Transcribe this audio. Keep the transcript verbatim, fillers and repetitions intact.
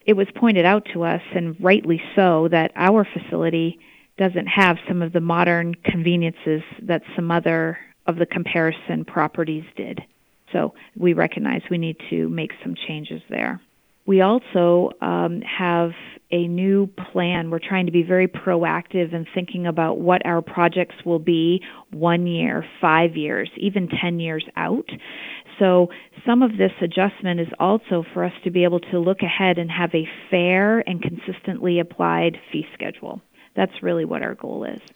It was pointed out to us, and rightly so, that our facility doesn't have some of the modern conveniences that some other of the comparison properties did. So we recognize we need to make some changes there. We also um, have a new plan. We're trying to be very proactive in thinking about what our projects will be one year, five years, even ten years out. So some of this adjustment is also for us to be able to look ahead and have a fair and consistently applied fee schedule. That's really what our goal is.